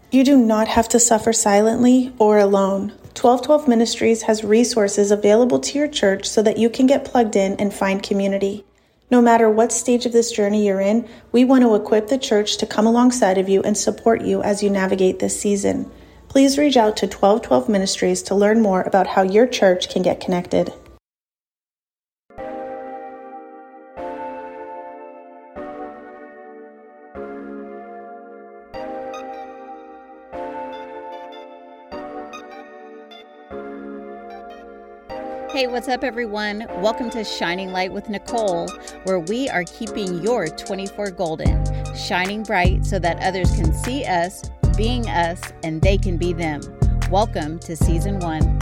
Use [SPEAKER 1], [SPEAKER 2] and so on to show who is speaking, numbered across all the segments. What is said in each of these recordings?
[SPEAKER 1] You do not have to suffer silently or alone. 1212 Ministries has resources available to your church so that you can get plugged in and find community. No matter what stage of this journey you're in, we want to equip the church to come alongside of you and support you as you navigate this season. Please reach out to 1212 Ministries to learn more about how your church can get connected.
[SPEAKER 2] Hey, what's up, everyone? Welcome to Shining Light with Nicole, where we are keeping your 24 golden, shining bright so that others can see us, being us, and they can be them. Welcome to Season 1.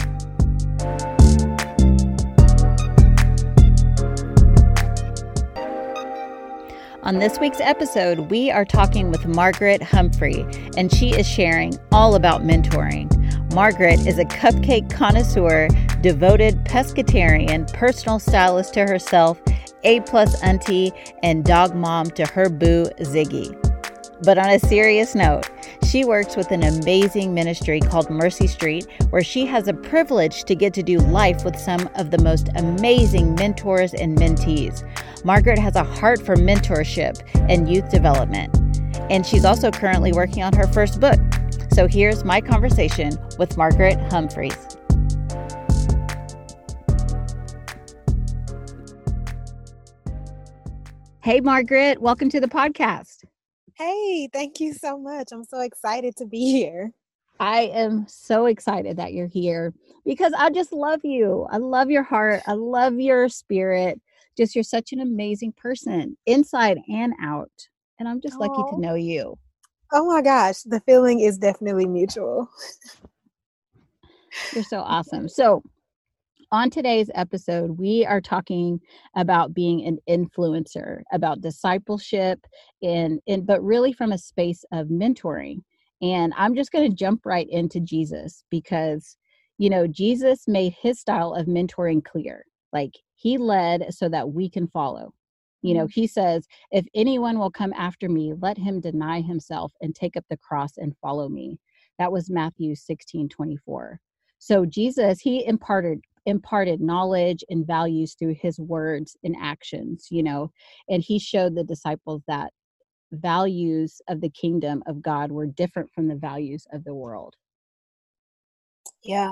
[SPEAKER 2] On this week's episode, we are talking with Margaret Humphrey, and she is sharing all about mentoring. Margaret is a cupcake connoisseur, devoted pescatarian, personal stylist to herself, A-plus auntie, and dog mom to her boo, Ziggy. But on a serious note, she works with an amazing ministry called Mercy Street, where she has a privilege to get to do life with some of the most amazing mentors and mentees. Margaret has a heart for mentorship and youth development, and she's also currently working on her first book. So here's my conversation with Margaret Humphreys. Hey, Margaret, welcome to the podcast.
[SPEAKER 3] Hey, thank you so much. I'm so excited to be here.
[SPEAKER 2] I am so excited that you're here because I just love you. I love your heart. I love your spirit. Just you're such an amazing person, inside and out. And I'm just lucky to know you.
[SPEAKER 3] Oh my gosh, the feeling is definitely mutual.
[SPEAKER 2] You're so awesome. So on today's episode, we are talking about being an influencer, about discipleship, but really from a space of mentoring. And I'm just going to jump right into Jesus because, Jesus made his style of mentoring clear. Like he led so that we can follow. He says, if anyone will come after me, let him deny himself and take up the cross and follow me. That was Matthew 16:24. So Jesus, he imparted knowledge and values through his words and actions, and he showed the disciples that values of the kingdom of God were different from the values of the world.
[SPEAKER 3] Yeah.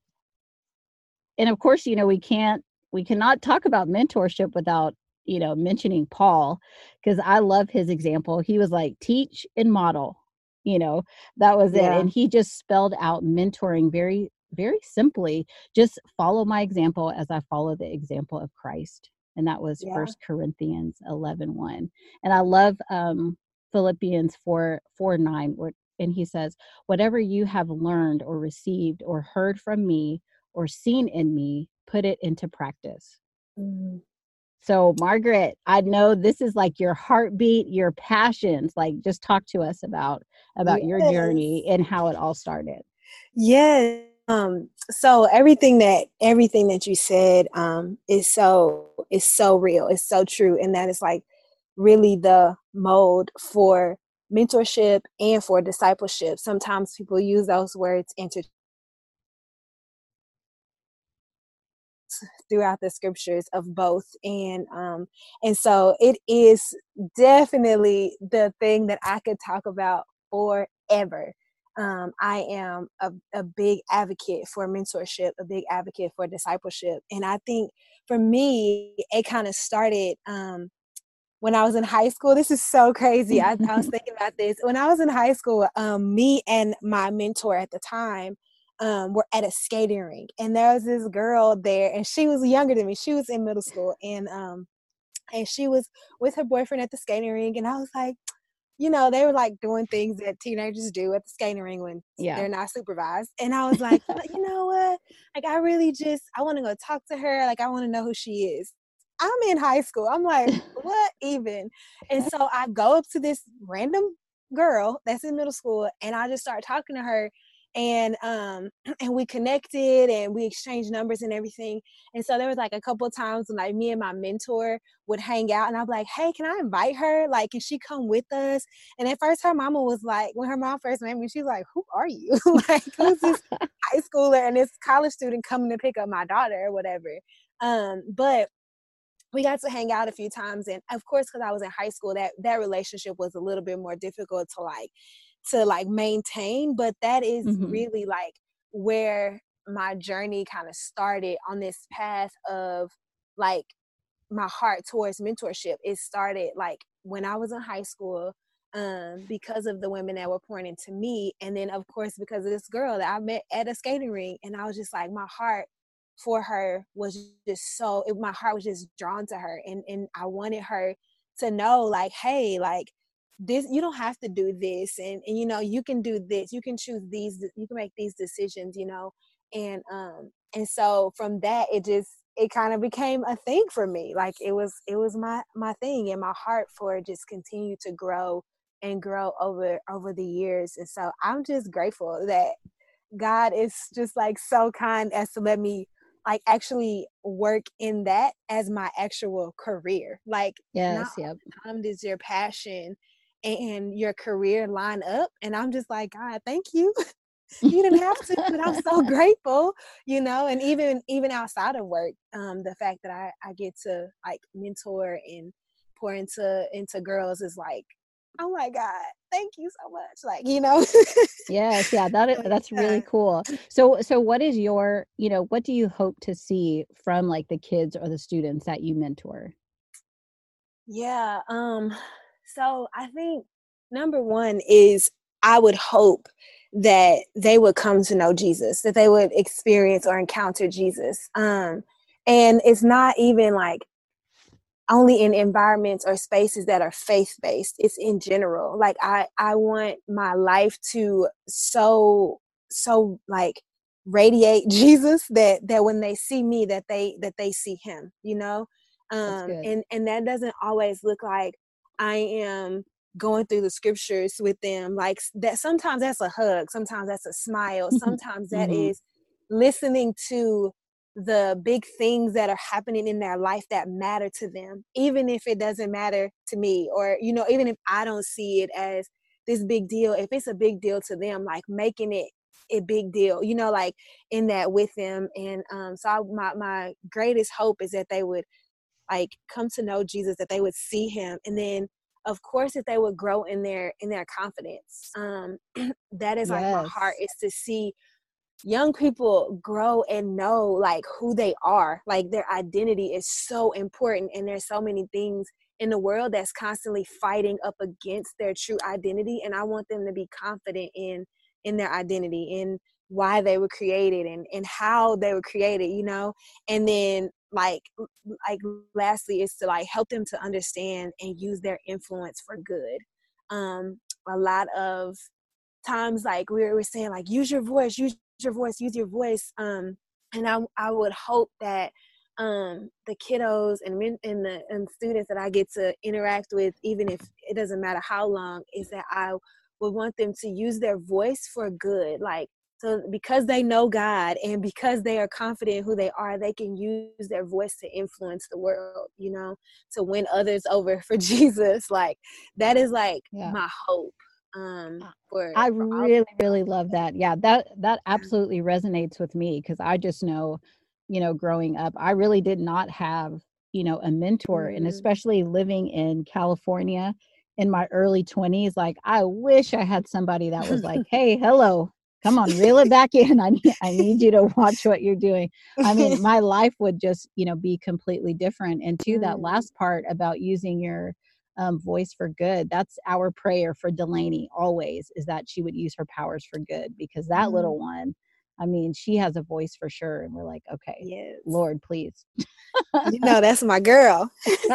[SPEAKER 2] And of course, we cannot talk about mentorship without mentioning Paul, because I love his example. He was like, teach and model, that was it. And he just spelled out mentoring very, very simply. Just follow my example as I follow the example of Christ. And that was 1 Corinthians 11:1. And I love Philippians 4:9, and he says, whatever you have learned or received or heard from me or seen in me, put it into practice. Mm-hmm. So Margaret, I know this is like your heartbeat, your passions. Like, just talk to us about your journey and how it all started.
[SPEAKER 3] Yes. So everything that you said is so real. It's so true. And that is like really the mode for mentorship and for discipleship. Sometimes people use those words throughout the scriptures of both, and so it is definitely the thing that I could talk about forever. I am a big advocate for mentorship, a big advocate for discipleship, and I think for me it kind of started when I was in high school. This is so crazy. I was thinking about this when I was in high school. Me and my mentor at the time were at a skating rink, and there was this girl there, and she was younger than me. She was in middle school, and she was with her boyfriend at the skating rink, and I was like, they were like doing things that teenagers do at the skating rink when they're not supervised, and I was like, you know what? Like, I want to go talk to her. Like, I want to know who she is. I'm in high school. I'm like, what even? And so I go up to this random girl that's in middle school, and I just start talking to her. and and we connected and we exchanged numbers and everything. And so there was like a couple of times when like me and my mentor would hang out, and I'd be like, hey, can I invite her? Like, can she come with us? And at first her mama was like, when her mom first met me, she's like, who are you? Like, who's this high schooler and this college student coming to pick up my daughter or whatever? But we got to hang out a few times, and of course, because I was in high school, that relationship was a little bit more difficult to maintain. But that is really like where my journey kind of started on this path of like my heart towards mentorship. It started like when I was in high school, because of the women that were pouring into me, and then of course because of this girl that I met at a skating rink. And I was just like, my heart for her was just my heart was just drawn to her, and I wanted her to know like, hey, like this, you don't have to do this, and you know, you can do this, you can choose these, you can make these decisions, you know. And so from that, it kind of became a thing for me. Like it was my thing, and my heart for it just continued to grow and grow over the years. And so I'm just grateful that God is just like so kind as to let me like actually work in that as my actual career. Like, not all the time does your passion and your career line up, and I'm just like, God, thank you. You didn't have to, but I'm so grateful, you know. And even outside of work, the fact that I get to like mentor and pour into girls is like, oh my God, thank you so much. Like, you know.
[SPEAKER 2] Yes, yeah, that's really cool. So what is your, you know, what do you hope to see from like the kids or the students that you mentor?
[SPEAKER 3] Yeah, so I think number one is I would hope that they would come to know Jesus, that they would experience or encounter Jesus. And it's not even like only in environments or spaces that are faith-based. It's in general. Like I want my life to so like radiate Jesus, that when they see me, that they see him, you know. And that doesn't always look like I am going through the scriptures with them, like that. Sometimes that's a hug, sometimes that's a smile, sometimes that is listening to the big things that are happening in their life that matter to them, even if it doesn't matter to me, or, you know, even if I don't see it as this big deal. If it's a big deal to them, like making it a big deal, you know, like in that with them. And my greatest hope is that they would like come to know Jesus, that they would see him, and then of course if they would grow in their confidence. That is like my heart, is to see young people grow and know like who they are. Like their identity is so important, and there's so many things in the world that's constantly fighting up against their true identity, and I want them to be confident in their identity, in why they were created, and how they were created, you know. And then like lastly is to like help them to understand and use their influence for good. A lot of times, like we were saying, like use your voice, use your voice. And I would hope that the kiddos and students that I get to interact with, even if it doesn't matter how long, is that I would want them to use their voice for good. Like, so because they know God and because they are confident in who they are, they can use their voice to influence the world, you know, to win others over for Jesus. Like that is like my hope.
[SPEAKER 2] I really love that. Yeah, that absolutely resonates with me, because I just know, you know, growing up, I really did not have, you know, a mentor, and especially living in California in my early 20s, like I wish I had somebody that was like, "Hey, hello, come on, reel it back in. I need you to watch what you're doing." I mean, my life would just, you know, be completely different. And to that last part about using your voice for good, that's our prayer for Delaney always, is that she would use her powers for good, because that little one, I mean, she has a voice for sure. And we're like, okay, Lord, please.
[SPEAKER 3] You know, that's my girl.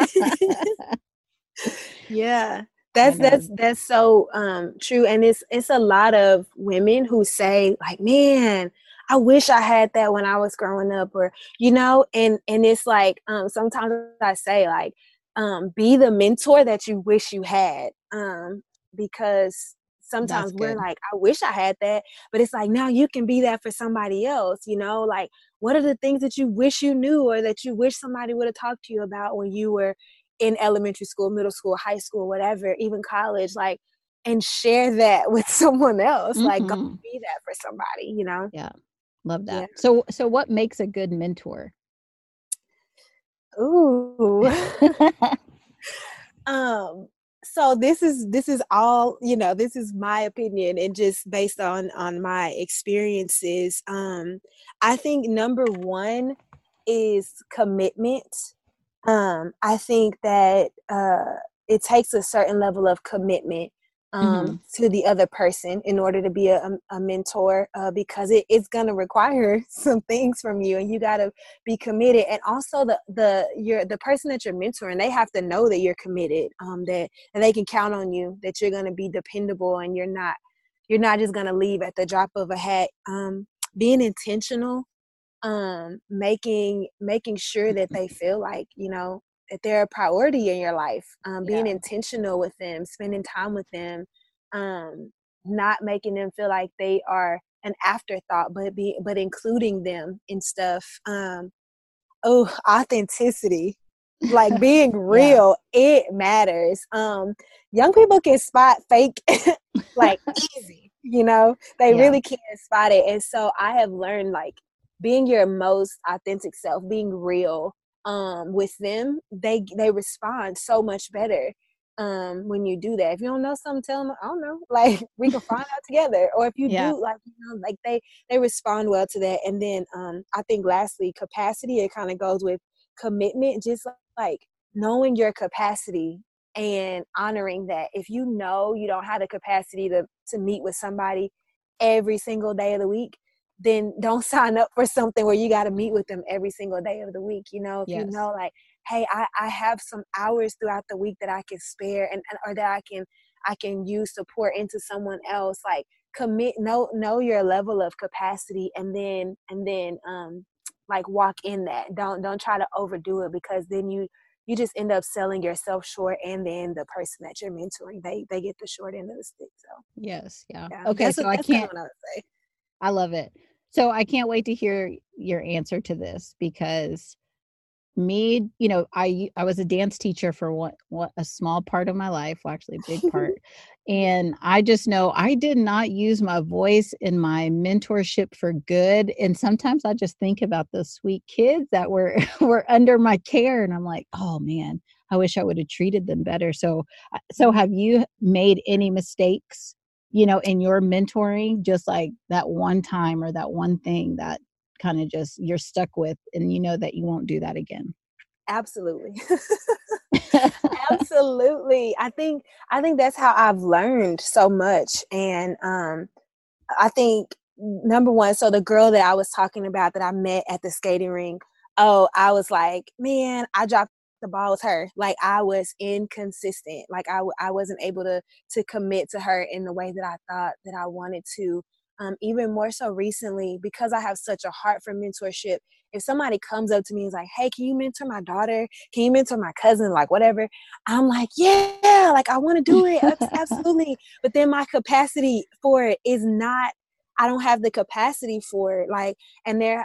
[SPEAKER 3] Yeah. That's so true. And it's a lot of women who say like, man, I wish I had that when I was growing up, or, you know, and it's like, sometimes I say like, be the mentor that you wish you had. Because sometimes
[SPEAKER 2] That's
[SPEAKER 3] we're
[SPEAKER 2] good.
[SPEAKER 3] like, I wish I had that, but it's like, now you can be that for somebody else, like, what are the things that you wish you knew or that you wish somebody would have talked to you about when you were in elementary school, middle school, high school, whatever, even college, like, and share that with someone else, like, go
[SPEAKER 2] Hmm.
[SPEAKER 3] be that for somebody.
[SPEAKER 2] Yeah. Love
[SPEAKER 3] Yeah.
[SPEAKER 2] that. So what makes a good mentor?
[SPEAKER 3] Ooh. Um, so this is all, this is my opinion and just based on my experiences. I think number one is commitment. I think that it takes a certain level of commitment
[SPEAKER 2] Hmm.
[SPEAKER 3] to the other person in order to be a mentor, because it's going to require some things from you, and you got to be committed. And also the person that you're mentoring, they have to know that you're committed, that and they can count on you, that you're going to be dependable, and you're not just going to leave at the drop of a hat. Being intentional, making sure that they feel like, that they're a priority in your life, being
[SPEAKER 2] Yeah.
[SPEAKER 3] intentional with them, spending time with them, um, not making them feel like they are an afterthought, but including them in stuff. Authenticity, like being
[SPEAKER 2] Yeah.
[SPEAKER 3] real, it matters. Young people can spot fake like easy, they
[SPEAKER 2] Yeah.
[SPEAKER 3] really can spot it. And so I have learned, like, being your most authentic self, being real with them, they respond so much better when you do that. If you don't know something, tell them, I don't know, like, we can find out together. Or if you
[SPEAKER 2] Yeah.
[SPEAKER 3] do, like, like, they respond well to that. And then I think lastly, capacity, it kind of goes with commitment, just like knowing your capacity and honoring that. If you know you don't have the capacity to meet with somebody every single day of the week, then don't sign up for something where you got to meet with them every single day of the week. If you
[SPEAKER 2] Yes.
[SPEAKER 3] know, like, hey, I have some hours throughout the week that I can spare, and or that I can use to pour into someone else, like, commit, know your level of capacity, and then like, walk in that. Don't try to overdo it, because then you just end up selling yourself short, and then the person that you're mentoring, they get the short end of the stick. So
[SPEAKER 2] Yes. Yeah.
[SPEAKER 3] yeah,
[SPEAKER 2] Okay.
[SPEAKER 3] that's
[SPEAKER 2] So
[SPEAKER 3] what
[SPEAKER 2] I
[SPEAKER 3] that's kind of
[SPEAKER 2] can't,
[SPEAKER 3] what I would say.
[SPEAKER 2] I love it. So I can't wait to hear your answer to this because me, I was a dance teacher for what a small part of my life, well, actually a big part. And I just know I did not use my voice in my mentorship for good. And sometimes I just think about those sweet kids that were were under my care and I'm like, "Oh man, I wish I would have treated them better." So have you made any mistakes, in your mentoring, just like that one time or that one thing that kind of just you're stuck with and you know that you won't do that again?
[SPEAKER 3] Absolutely. Absolutely. I think that's how I've learned so much. And I think, number one, so the girl that I was talking about that I met at the skating rink, I was like, man, I dropped the ball with her. Like, I was inconsistent. Like, I wasn't able to commit to her in the way that I thought that I wanted to. Even more so recently, because I have such a heart for mentorship. If somebody comes up to me and is like, hey, can you mentor my daughter? Can you mentor my cousin? Like, whatever. I'm like, yeah, like, I want to do it. Absolutely. But then my capacity for it is not, I don't have the capacity for it. Like, and there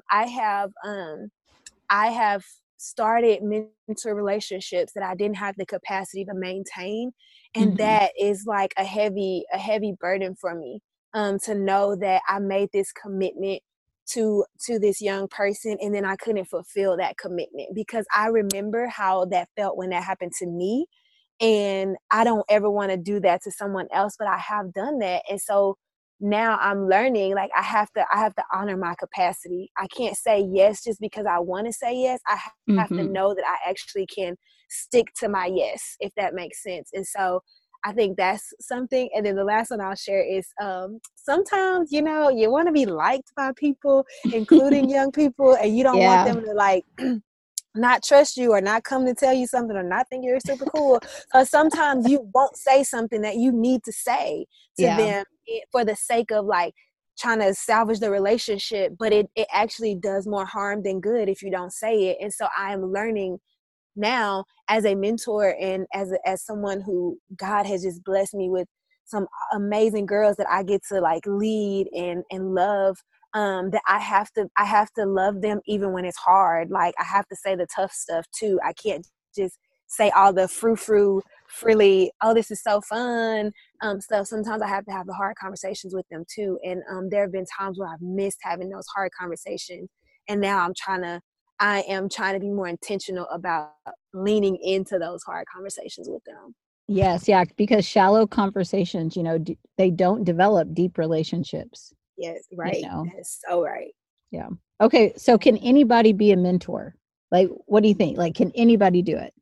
[SPEAKER 3] I have started mentor relationships that I didn't have the capacity to maintain. And
[SPEAKER 2] Mhm.
[SPEAKER 3] that is like a heavy burden for me. To know that I made this commitment to this young person, and then I couldn't fulfill that commitment, because I remember how that felt when that happened to me. And I don't ever want to do that to someone else, but I have done that. And so now I'm learning, like, I have to honor my capacity. I can't say yes just because I want to say yes. I have to
[SPEAKER 2] Mhm.
[SPEAKER 3] know that I actually can stick to my yes, if that makes sense. And so I think that's something. And then the last one I'll share is, sometimes, you want to be liked by people, including young people, and you don't want
[SPEAKER 2] Yeah.
[SPEAKER 3] them to, like, not trust you or not come to tell you something or not think you're super cool. So sometimes you won't say something that you need to say to
[SPEAKER 2] Yeah.
[SPEAKER 3] them, for the sake of, like, trying to salvage the relationship, but it actually does more harm than good if you don't say it. And so I am learning now, as a mentor and as someone who God has just blessed me with some amazing girls that I get to like lead and love, that I have to love them even when it's hard. Like I have to say the tough stuff too. I can't just say all the freely, oh, this is so fun, stuff. Sometimes I have to have the hard conversations with them too. And there have been times where I've missed having those hard conversations. And now I am trying to be more intentional about leaning into those hard conversations with them.
[SPEAKER 2] Yes, yeah, because shallow conversations, they don't develop deep relationships.
[SPEAKER 3] Yes, right. That's so right.
[SPEAKER 2] Yeah. Okay, so can anybody be a mentor? Like, what do you think? Like, can anybody do it?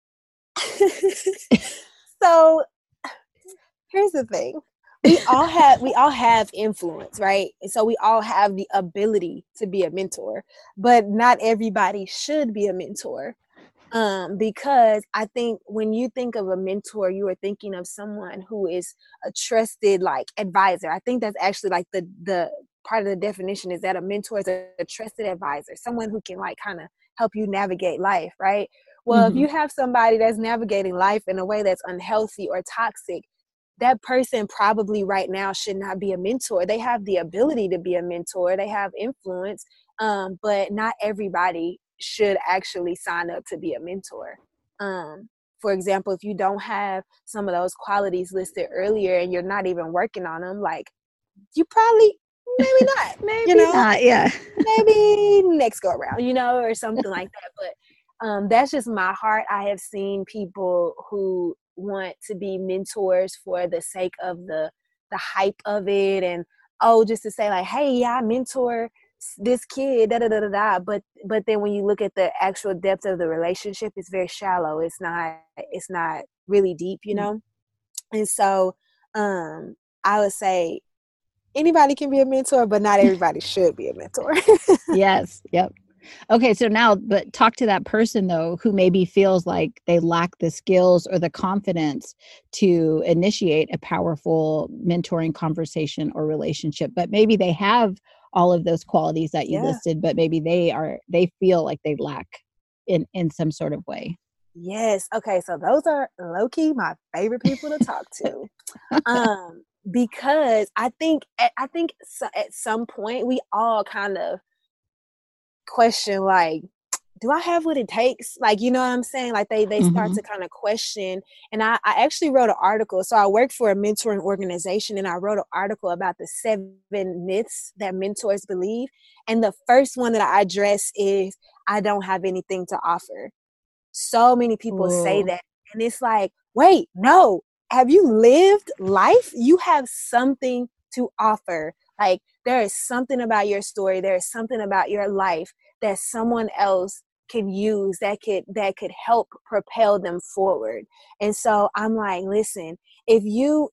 [SPEAKER 3] So here's the thing. We all have influence, right? And so we all have the ability to be a mentor, but not everybody should be a mentor. Because I think when you think of a mentor, you are thinking of someone who is a trusted like advisor. I think that's actually like the part of the definition, is that a mentor is a trusted advisor, someone who can like kind of help you navigate life, right? Well, if you have somebody that's navigating life in a way that's unhealthy or toxic, that person probably right now should not be a mentor. They have the ability to be a mentor. They have influence, but not everybody should actually sign up to be a mentor. For example, if you don't have some of those qualities listed earlier and you're not even working on them, like you probably, maybe not,
[SPEAKER 2] maybe not, yeah.
[SPEAKER 3] Maybe next go around, or something like that. But that's just my heart. I have seen people who want to be mentors for the sake of the hype of it, and just to say like, hey, yeah, I mentor this kid, da da da da da. But then when you look at the actual depth of the relationship, it's very shallow. It's not really deep, And so I would say anybody can be a mentor, but not everybody should be a mentor.
[SPEAKER 2] Yes. Yep. Okay. So now, but talk to that person though, who maybe feels like they lack the skills or the confidence to initiate a powerful mentoring conversation or relationship, but maybe they have all of those qualities that you listed, but maybe they feel like they lack in some sort of way.
[SPEAKER 3] Yes. Okay. So those are low-key my favorite people to talk to. Because I think so at some point we all kind of question like, do I have what it takes? Like, you know what I'm saying? Like they start to kind of question. And I actually wrote an article. So I work for a mentoring organization, and I wrote an article about the 7 myths that mentors believe. And the first one that I address is, I don't have anything to offer. So many people say that. And it's like, wait, no. Have you lived life? You have something to offer. Like there is something about your story. There is something about your life that someone else can use that could help propel them forward. And so I'm like, listen, if you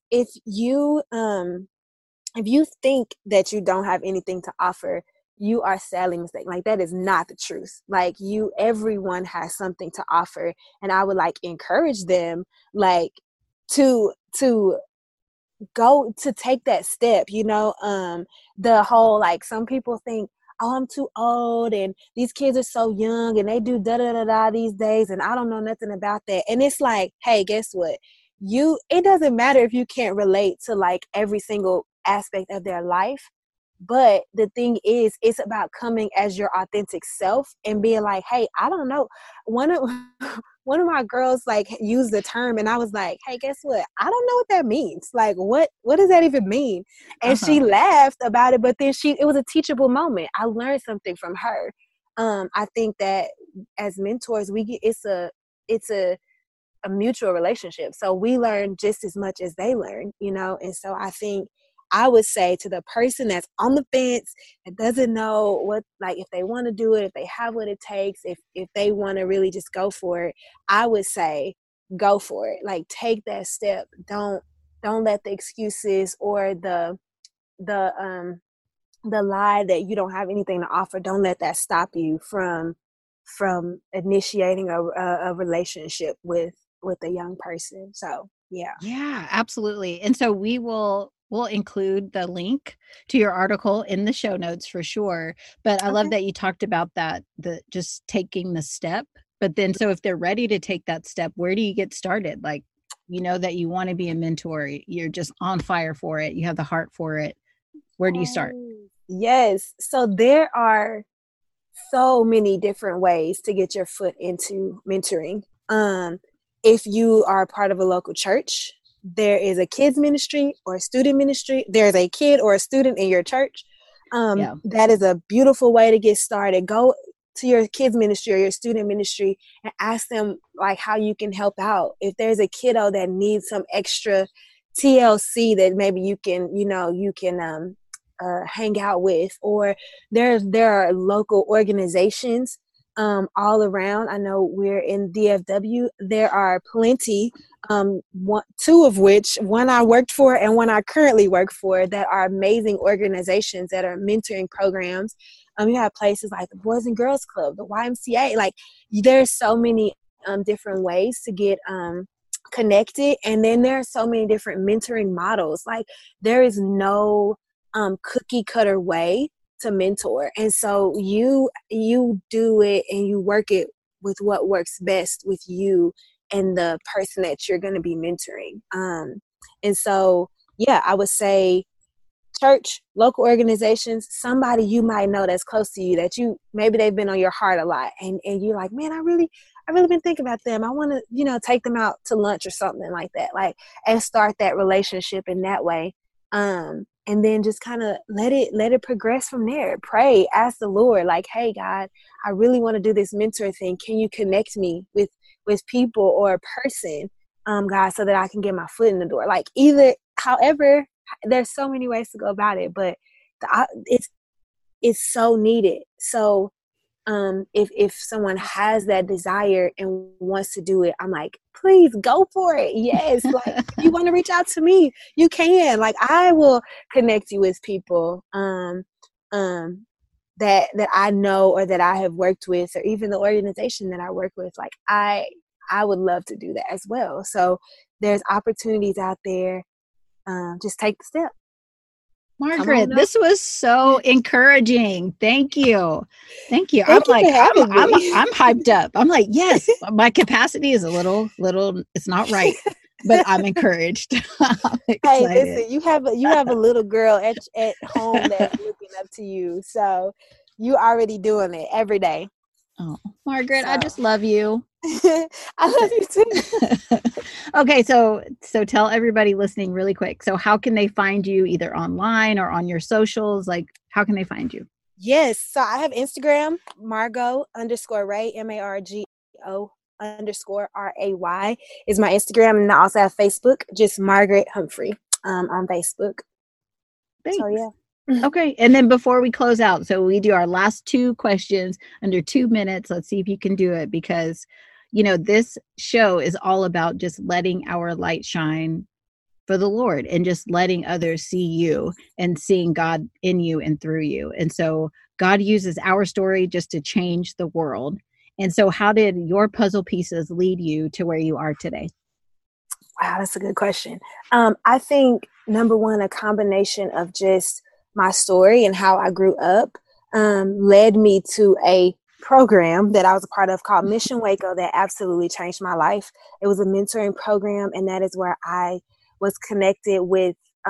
[SPEAKER 3] think that you don't have anything to offer, you are sadly mistaken. Like that is not the truth. Like everyone has something to offer. And I would like encourage them like to go to take that step, the whole, like some people think, oh, I'm too old and these kids are so young and they do da da da da these days and I don't know nothing about that. And it's like, hey, guess what? It doesn't matter if you can't relate to like every single aspect of their life. But the thing is, it's about coming as your authentic self and being like, hey, I don't know. One of my girls like used the term and I was like, hey, guess what? I don't know what that means. Like, what does that even mean? And she laughed about it, but then it was a teachable moment. I learned something from her. I think that as mentors, it's a mutual relationship. So we learn just as much as they learn, And so I think I would say to the person that's on the fence, that doesn't know what, like if they want to do it, if they have what it takes, if they want to really just go for it, I would say go for it. Like take that step. Don't let the excuses or the lie that you don't have anything to offer, don't let that stop you from initiating a relationship with a young person. So
[SPEAKER 2] yeah, absolutely. And so we'll include the link to your article in the show notes for sure. But I love that you talked about that, the just taking the step. But then, so if they're ready to take that step, where do you get started? Like, you know that you want to be a mentor, you're just on fire for it, you have the heart for it, where do you start?
[SPEAKER 3] Yes. So there are so many different ways to get your foot into mentoring. If you are a part of a local church, there is a kids ministry or a student ministry. There's a kid or a student in your church. That is a beautiful way to get started. Go to your kids ministry or your student ministry and ask them like how you can help out. If there's a kiddo that needs some extra TLC that maybe you can hang out with, or there are local organizations all around. I know we're in DFW. There are plenty, two of which, one I worked for and one I currently work for, that are amazing organizations that are mentoring programs. You have places like the Boys and Girls Club, the YMCA. Like, there's so many different ways to get connected. And then there are so many different mentoring models. Like, there is no cookie cutter way to mentor. And so you do it and you work it with what works best with you and the person that you're going to be mentoring. And so, yeah, I would say church, local organizations, somebody you might know that's close to you, that maybe they've been on your heart a lot. And you're like, man, I really been thinking about them. I want to, take them out to lunch or something like that. Like, and start that relationship in that way. And then just kind of let it progress from there. Pray, ask the Lord, like, hey, God, I really want to do this mentor thing. Can you connect me with people or a person, God, so that I can get my foot in the door? Like, however, there's so many ways to go about it, but it's so needed. So if someone has that desire and wants to do it, I'm like, please go for it. Yes. Like, if you want to reach out to me, you can. Like, I will connect you with people that I know or that I have worked with, or even the organization that I work with. Like, I would love to do that as well. So there's opportunities out there. Just take the step.
[SPEAKER 2] Margaret, this was so encouraging. Thank you.
[SPEAKER 3] Thank you for having me.
[SPEAKER 2] I'm hyped up. I'm like, yes, my capacity is a little, it's not right, but I'm encouraged.
[SPEAKER 3] Hey, listen, you have a little girl at home that's looking up to you. So you already doing it every day.
[SPEAKER 2] Oh, Margaret, I just love you.
[SPEAKER 3] I love you too.
[SPEAKER 2] Okay, so tell everybody listening really quick. So how can they find you, either online or on your socials? Like, how can they find you?
[SPEAKER 3] Yes. So I have Instagram, Margo_Ray, MARGO_RAY is my Instagram. And I also have Facebook, just Margaret Humphrey on Facebook.
[SPEAKER 2] Thanks.
[SPEAKER 3] So, yeah.
[SPEAKER 2] Okay. And then before we close out, so we do our last 2 questions under 2 minutes. Let's see if you can do it, because, this show is all about just letting our light shine for the Lord and just letting others see you and seeing God in you and through you. And so God uses our story just to change the world. And so how did your puzzle pieces lead you to where you are today?
[SPEAKER 3] Wow, that's a good question. I think, number one, a combination of just my story and how I grew up led me to a program that I was a part of called Mission Waco that absolutely changed my life. It was a mentoring program, and that is where I was connected with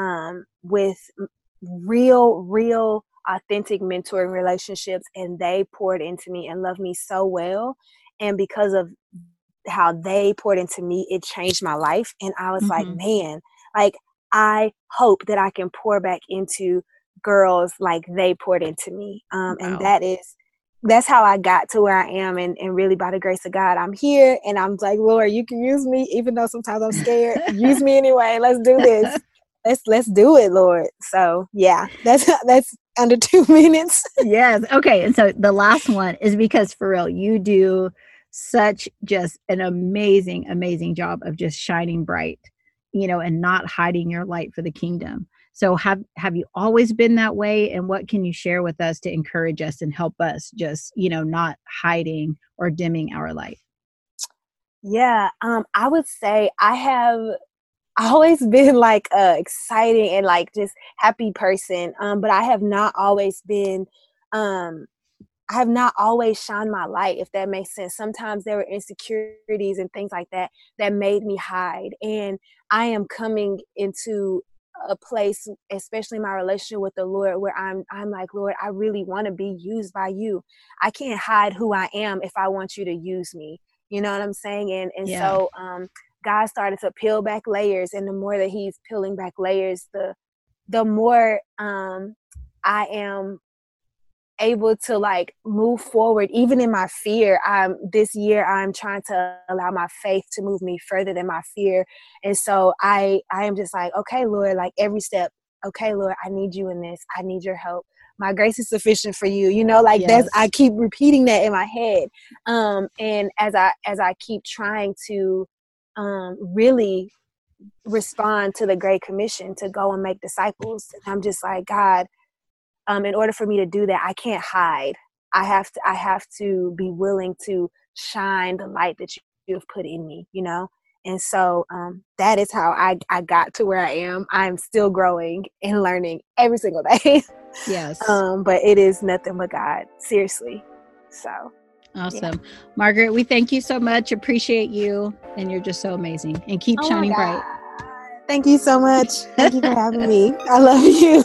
[SPEAKER 3] real authentic mentoring relationships, and they poured into me and loved me so well. And because of how they poured into me, it changed my life. And I was like, man, like, I hope that I can pour back into girls like they poured into me. Wow. And that's how I got to where I am. And really, by the grace of God, I'm here, and I'm like, Lord, you can use me, even though sometimes I'm scared. Use me anyway. Let's do this. Let's do it, Lord. So yeah, that's under 2 minutes.
[SPEAKER 2] Yes. Okay. And so the last one is because, for real, you do such just an amazing, amazing job of just shining bright, and not hiding your light for the kingdom. So have you always been that way? And what can you share with us to encourage us and help us just, not hiding or dimming our light?
[SPEAKER 3] Yeah. I would say I have always been like a exciting and like just happy person. But I have not always been have not always shined my light, if that makes sense. Sometimes there were insecurities and things like that that made me hide. And I am coming into a place, especially my relationship with the Lord, where I'm like, Lord, I really want to be used by you. I can't hide who I am if I want you to use me. You know what I'm saying? And
[SPEAKER 2] Yeah.
[SPEAKER 3] so God started to peel back layers, and the more that he's peeling back layers, the more I am able to like move forward, even in my fear. This year I'm trying to allow my faith to move me further than my fear. And so I am just like, okay, Lord, like every step, okay, Lord, I need you in this. I need your help. My grace is sufficient for you. You know, like
[SPEAKER 2] Yes.
[SPEAKER 3] I keep repeating that in my head. And as I keep trying to really respond to the Great Commission to go and make disciples, I'm just like, God, in order for me to do that, I can't hide. I have to be willing to shine the light that you have put in me, you know? And so that is how I got to where I am. I'm still growing and learning every single day.
[SPEAKER 2] Yes.
[SPEAKER 3] But it is nothing but God, seriously. So.
[SPEAKER 2] Awesome.
[SPEAKER 3] Yeah.
[SPEAKER 2] Margaret, we thank you so much. Appreciate you. And you're just so amazing. And keep shining bright.
[SPEAKER 3] Thank you so much. Thank you for having me. I love you.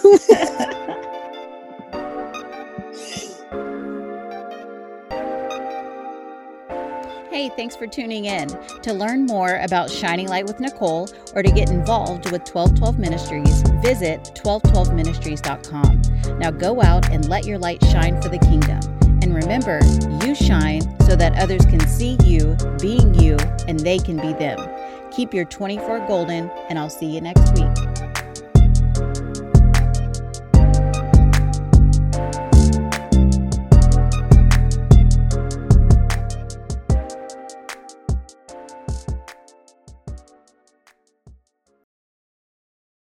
[SPEAKER 2] Hey, thanks for tuning in. To learn more about Shining Light with Nicole or to get involved with 1212 Ministries, visit 1212ministries.com. Now go out and let your light shine for the kingdom. And remember, you shine so that others can see you being you and they can be them. Keep your 24 golden, and I'll see you next week.